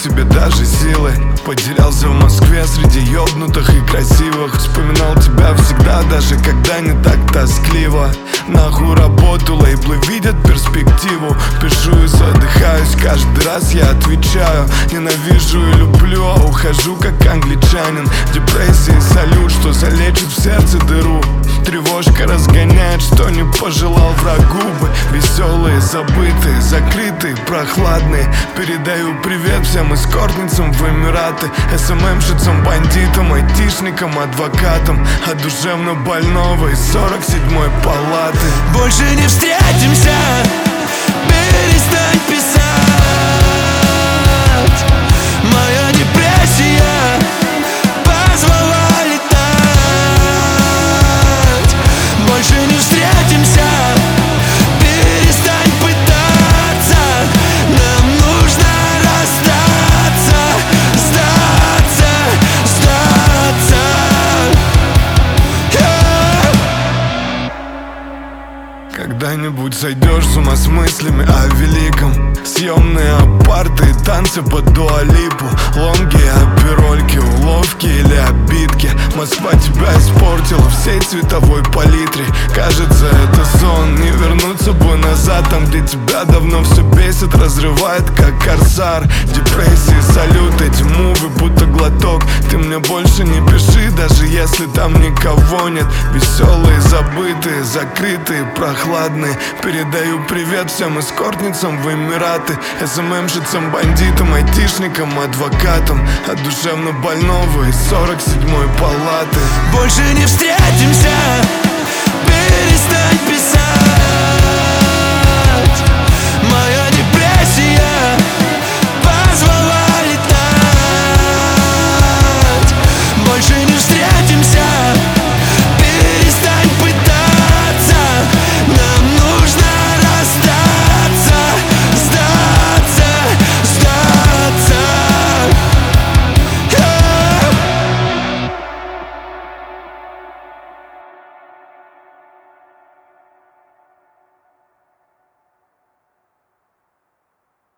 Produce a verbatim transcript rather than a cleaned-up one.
тебе даже силы. Потерялся в Москве среди ёбнутых и красивых. Вспоминал тебя всегда, даже когда не так тоскливо. Нахуй работу, лейблы видят перспективу. Пишу и задыхаюсь, каждый раз я отвечаю. Ненавижу и люблю, а ухожу как англичанин. Депрессия и салют, что залечит в сердце дыру. Тревожка разгоняет, что не пожелал врагу бы. Веселые, забытые, закрытые, прохладные. Передаю привет всем эскортницам в Эмираты, СММщицам, бандитам, айтишникам, адвокатам. От душевно больного из сорок седьмой палаты. Больше не встретимся, перестань писать. Моя депрессия позвала летать. Больше не встретимся, перестань пытаться. Нам нужно расстаться, сдаться, сдаться. Yeah. Когда-нибудь сойдешь с ума с мыслями о великом. Съемные апарты и танцы под Дуа Липу. Лонги, оперольки, уловки или обидки. Москва тебя испортила всей цветовой палитре. Кажется, это сон, не вернуться бы назад. Там, где тебя давно все бесит, разрывает как корсар. Депрессии, салют, эти мувы будто глоток. Ты мне больше не пиши, даже если там никого нет. Веселые, забытые, закрытые, прохладные. Передаю привет всем эскортницам в Эмираты, СММщицам, бандитам, айтишникам, адвокатам. От душевно больного из сорок седьмой палаты. Больше не встретимся, перестань писать.